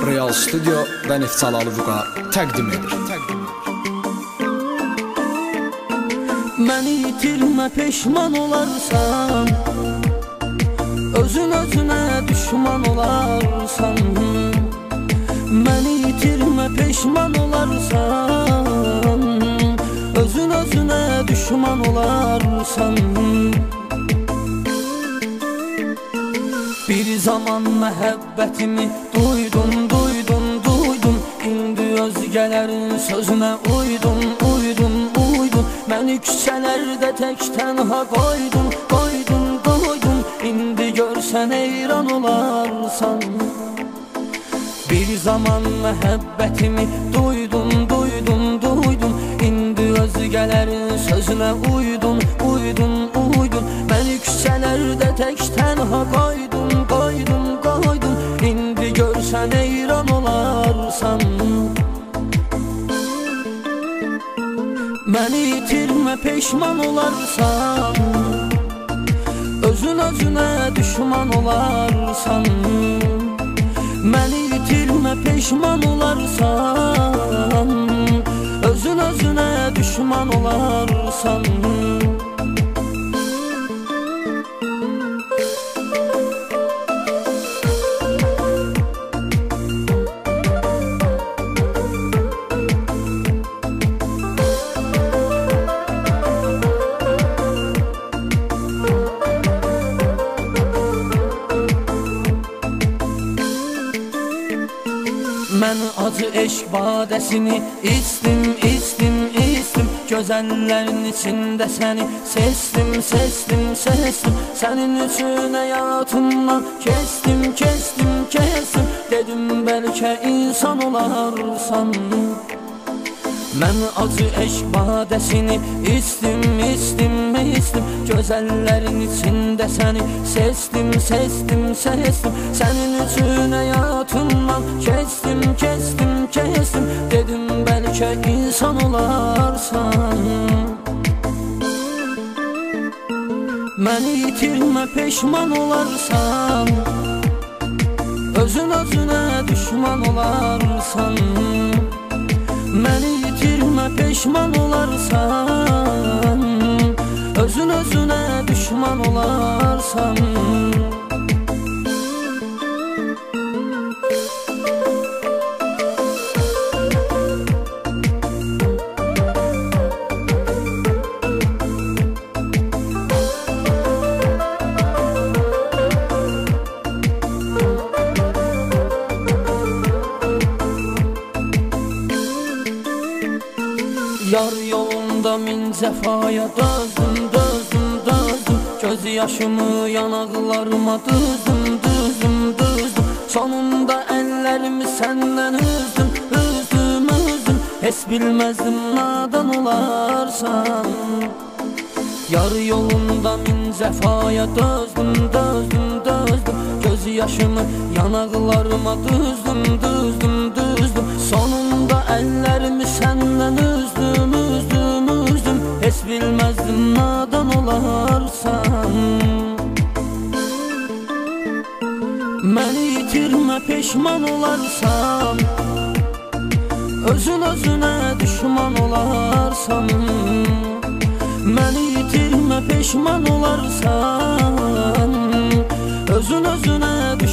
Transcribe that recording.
Real Studio və Neftçalalı Vüqar təqdim edir. Məni itirmə peşman olarsan, özün özünə düşman olarsan. Məni itirmə peşman olarsan, özün özünə düşman olarsan. Bir zaman məhəbbətimi duydum, duydum, duydum. İndi özgələrin sözünə uydum, uydum, uydum. Məni küçələrdə tək tənha qoydum, qoydum, qoydum. İndi görsən heyran olarsan. Bir zaman məhəbbətimi duydum, duydum, duydum. İndi özgələrin sözünə uydum, uydum, uydum. Məni küçələrdə tək tənha qoydum, qoydum, qoydum. İndi görsən heyran olarsan. Məni itirmə peşman olarsan, özün özünə düşman olarsan. Məni itirmə peşman olarsan, özün özünə düşman olarsan. Mən acı eşq badəsini içdim, içdim, içdim. Gözəllərin içində səni seçdim, seçdim, seçdim. Sənin üçün həyatımdan kestim, kestim, kestim. Dedim bəlkə insan olarsan. Mən acı eşq badəsini içdim, içdim, içdim. Gözəllərin içində səni seçdim, seçdim, seçdim. Sənin üçün həyatımdan kestim, kestim, kestim. Dedim bəlkə insan olarsan. Məni itirmə peşman olarsan, özün özünə düşman olarsan. Məni itirmə peşman olarsan, özün özünə düşman olarsan. Yar yolunda min cəfaya dözdüm, dözdüm, dözdüm. Göz yaşımı yanaqlarıma düzdüm, düzdüm, düzdüm. Sonunda əllərimi səndən üzdüm, üzdüm, üzdüm. Heç bilməzdim nadan olarsan. Yar yolunda min cəfaya dözdüm, dözdüm, dözdüm. Göz yaşımı yanaqlarıma düzdüm, düzdüm, düzdüm. Sonunda əllərimi səndən üzdüm, üzdüm, üzdüm. Heç bilməzdim nadan olarsan. Məni itirmə peşman olarsan, özün özünə düşman olarsan. Məni itirmə peşman olarsan, özün özünə düşman olarsan.